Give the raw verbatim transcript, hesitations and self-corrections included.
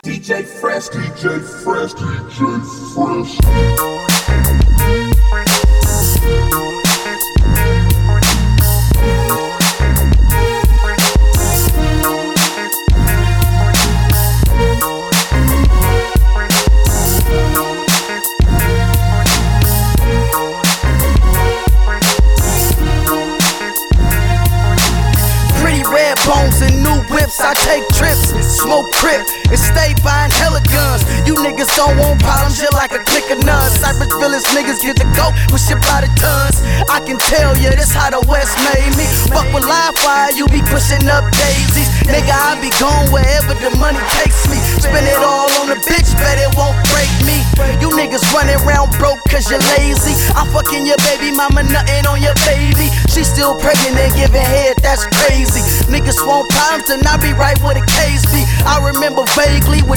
D J Fresh, D J Fresh, D J Fresh. Bones and new whips, I take trips, smoke crip, and stay buying hella guns. You niggas don't want problems, you're like a click of nuns. Cypress Village niggas get to go with shit by the tons. I can tell ya, this how the West made me. Fuck with live fire, you be pushing up daisies. Nigga, I be gone wherever the money takes me. Spend it all on the bitch, bet it won't break me. You niggas running around broke cause you're lazy. I'm fucking your baby mama, nothing on your baby. She still pregnant and giving head, that's crazy. Niggas want problems and I be right where the case be. I remember vaguely when